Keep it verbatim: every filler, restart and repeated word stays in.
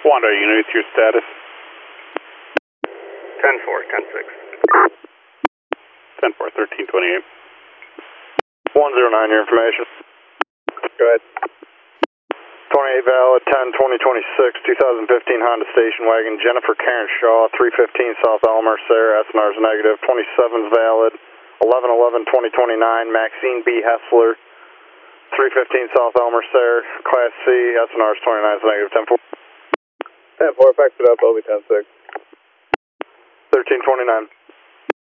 Wanda unit, your status? ten four, ten six. ten four, thirteen twenty-eight. one zero nine, your information. Go ahead. twenty-eight valid, ten twenty twenty-six, two thousand fifteen Honda station wagon, Jennifer Karen Shaw, three fifteen South Elmer, Sarah, S N R's negative, twenty-seven's valid, eleven eleven twenty twenty-nine, Maxine B. Hessler, three fifteen South Elmer, Sarah, Class C, S N R's twenty-nine is negative, ten four. ten four, back it up, I'll be ten six. thirteen twenty-nine.